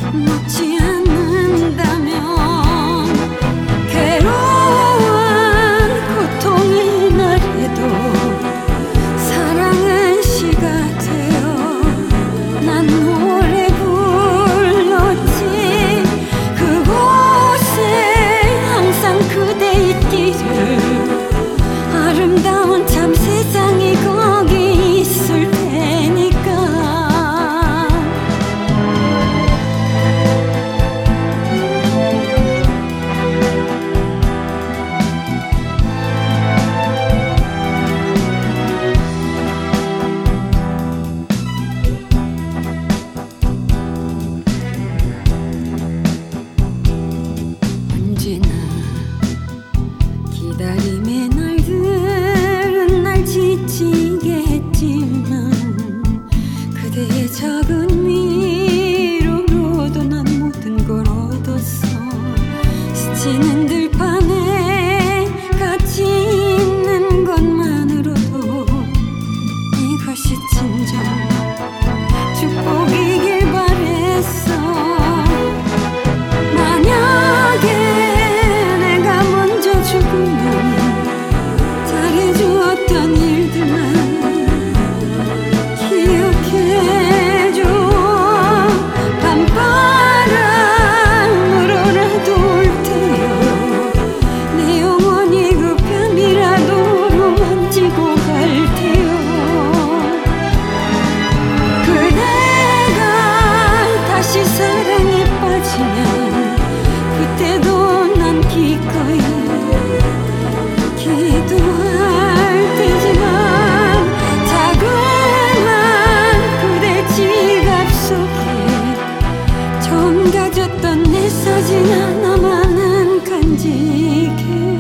놓지 않는다면 괴로운 고통의 날에도 사랑은 시가 되어 난 노래 불렀지. 그곳에 항상 그대 있기를. 아름다운 참 세상이 거기 있을 테니까. 언제나 기다림의 날들은 날 지치게 했지만 그대의 작은 위로로도 난 모든 걸 얻었어. 스치는 들판에 같이 있는 것만으로도 이것이 진정 축복이길 바랬어. 만약에 내가 먼저 죽으면 잘해주었던 일들만 기억해줘. 밤바람으로라도 올 테요. 내 영원히 그 뺨이라도 만지고 갈 테요. 그대가 다시 사랑에 빠지면 그때도 난 기꺼이 기도할 테지만 자그만 그대 지갑 속에 처음 가졌던 내 사진 하나만은 간직해.